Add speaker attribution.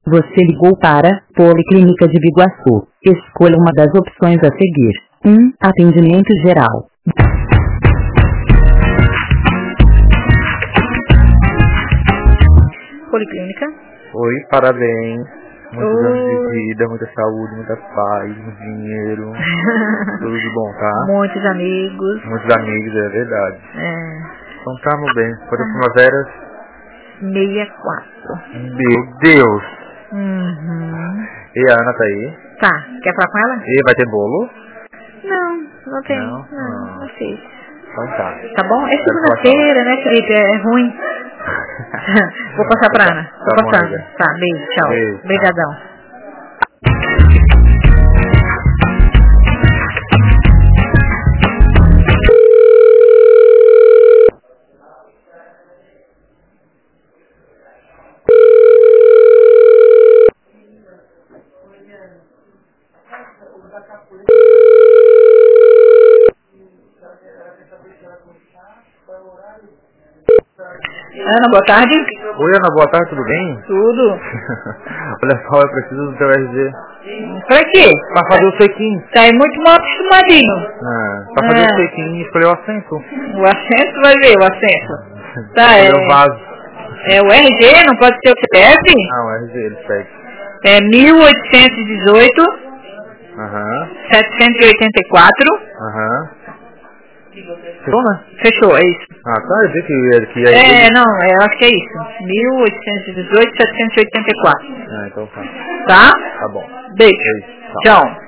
Speaker 1: Você ligou para Policlínica de Biguaçu. Escolha uma das opções a seguir. 1. Atendimento geral.
Speaker 2: Policlínica.
Speaker 3: Oi, parabéns. Muitos anos de vida, muita saúde, muita paz, muito dinheiro. Tudo de bom, tá?
Speaker 2: Muitos amigos.
Speaker 3: Muitos amigos, é verdade. Então tá, meu bem. Quantas primaveras?
Speaker 2: 64.
Speaker 3: Meu Deus. E a Ana tá aí?
Speaker 2: Tá, quer falar com ela?
Speaker 3: E vai ter bolo?
Speaker 2: Não tem.
Speaker 3: Não?
Speaker 2: Não fiz.
Speaker 3: Então tá.
Speaker 2: Tá bom? É segunda-feira, né, Felipe? É ruim. Vou passar pra Ana. Tô
Speaker 3: Tá bom,
Speaker 2: passando.
Speaker 3: amiga.
Speaker 2: Tá, beijo, tchau.
Speaker 3: Beijo.
Speaker 2: Obrigadão. Ana, boa tarde.
Speaker 3: Oi, Ana, boa tarde, tudo bem?
Speaker 2: Tudo.
Speaker 3: Olha só, eu preciso do teu RG.
Speaker 2: Pra quê?
Speaker 3: Pra fazer o check-in.
Speaker 2: Tá aí muito mal acostumadinho.
Speaker 3: Pra fazer o check-in e escolher o assento.
Speaker 2: O assento, vai ver o assento. Tá,
Speaker 3: Escolher o vaso.
Speaker 2: É o RG, não pode ser o CPF?
Speaker 3: Ah, o RG, ele segue.
Speaker 2: É 1818 784.
Speaker 3: Fechou, né?
Speaker 2: Fechou, é isso.
Speaker 3: Ah, tá, eu vi que ia...
Speaker 2: Não, eu acho que é isso. 1818 784.
Speaker 3: Ah, então tá.
Speaker 2: Tá?
Speaker 3: Tá bom.
Speaker 2: Beijo.
Speaker 3: Beijo.
Speaker 2: Tchau.